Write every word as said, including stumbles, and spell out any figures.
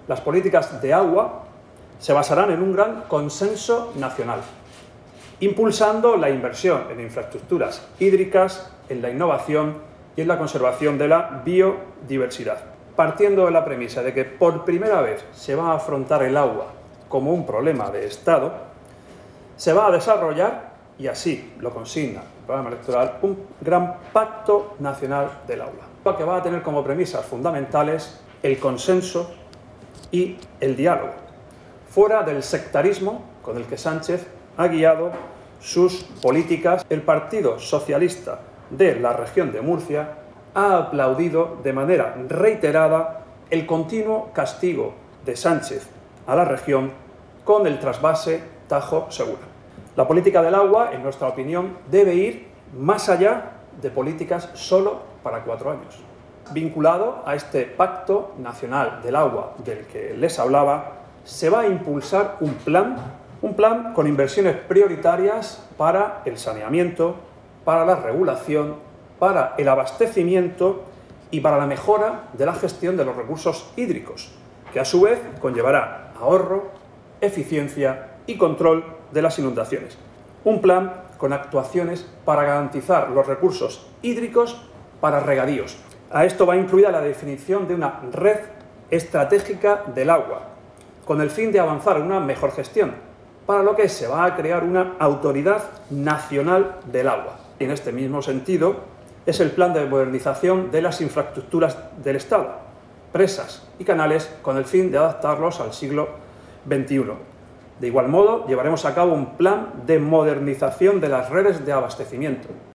Las políticas de agua se basarán en un gran consenso nacional, impulsando la inversión en infraestructuras hídricas, en la innovación y en la conservación de la biodiversidad, partiendo de la premisa de que por primera vez se va a afrontar el agua como un problema de Estado, se va a desarrollar, y así lo consigna el programa electoral, un gran pacto nacional del agua, que va a tener como premisas fundamentales el consenso y el diálogo, fuera del sectarismo con el que Sánchez ha guiado sus políticas. El Partido Socialista de la región de Murcia ha aplaudido de manera reiterada el continuo castigo de Sánchez a la región con el trasvase Tajo Segura. La política del agua, en nuestra opinión, debe ir más allá de políticas solo para cuatro años. Vinculado a este Pacto Nacional del Agua del que les hablaba, se va a impulsar un plan, un plan con inversiones prioritarias para el saneamiento, para la regulación, para el abastecimiento y para la mejora de la gestión de los recursos hídricos, que a su vez conllevará ahorro, eficiencia y control de las inundaciones. Un plan con actuaciones para garantizar los recursos hídricos para regadíos. A esto va incluida la definición de una red estratégica del agua, con el fin de avanzar en una mejor gestión, para lo que se va a crear una Autoridad Nacional del Agua. En este mismo sentido, es el plan de modernización de las infraestructuras del Estado, presas y canales, con el fin de adaptarlos al siglo veintiuno. De igual modo, llevaremos a cabo un plan de modernización de las redes de abastecimiento,